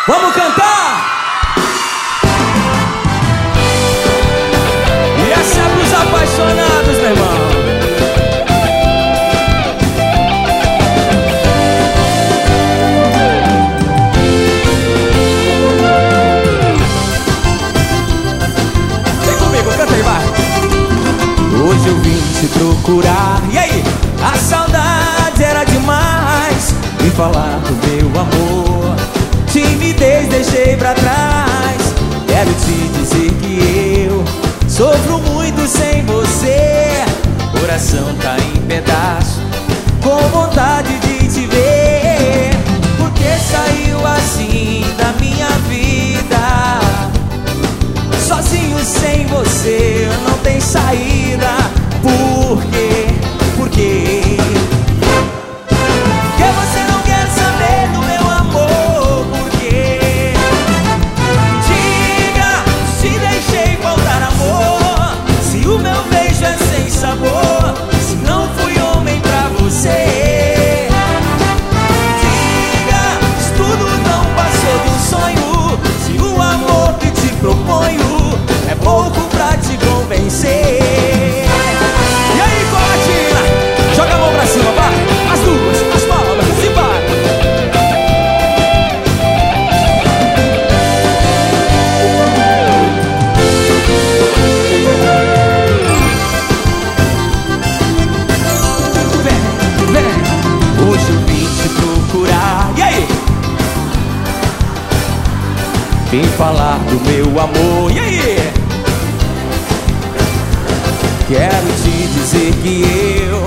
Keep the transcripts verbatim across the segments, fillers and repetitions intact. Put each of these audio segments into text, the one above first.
Vamos cantar! E essa é pros apaixonados, meu irmão. Vem comigo, canta aí, vai. Hoje eu vim te procurar. E aí? A saudade era demais. Vim falar do meu amor. Timidez deixei pra trás. Quero te dizer que eu sofro muito sem você. Coração tá em pedaço, com vontade de te ver. Porque saiu assim da minha vida. Sozinho sem você não tem saída. Por quê? Por quê? Porque você não quer saber do meu amor. Por quê? Diga se deixei faltar amor. Se o meu beijo é sem sabor. Se não fui homem pra você. Diga se tudo não passou de um sonho. Se o amor que te proponho é pouco pra te convencer. E aí, Colatina, joga a mão pra cima, vai. As duas, as palmas e vai. Vem, vem. Hoje eu vim te procurar. E aí? Vim falar do meu amor. E aí? Quero te dizer que eu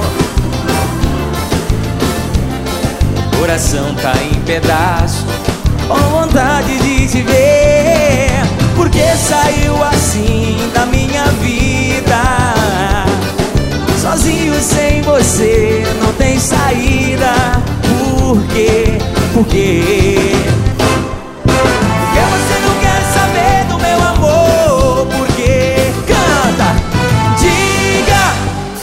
coração tá em pedaço, com vontade de te ver. Porque saiu assim da minha vida. Sozinho sem você não tem saída. Por quê? Por quê? Porque você não quer saber do meu amor. Por quê? Canta! Diga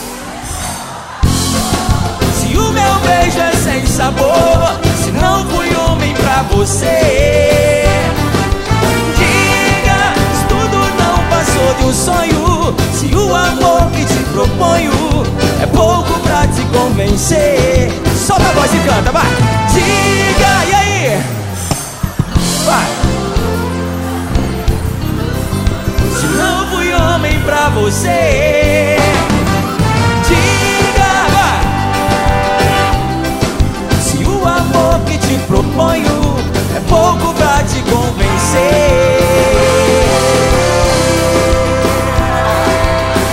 se o meu beijo é sem sabor. Se não fui homem pra você. Diga se tudo não passou de um sonho. Se o amor que te proponho é pouco pra te convencer. Solta a voz e canta, vai! Diga, e aí? Vai! Se não fui homem pra você. Diga, vai! Se o amor que te proponho é pouco pra te convencer.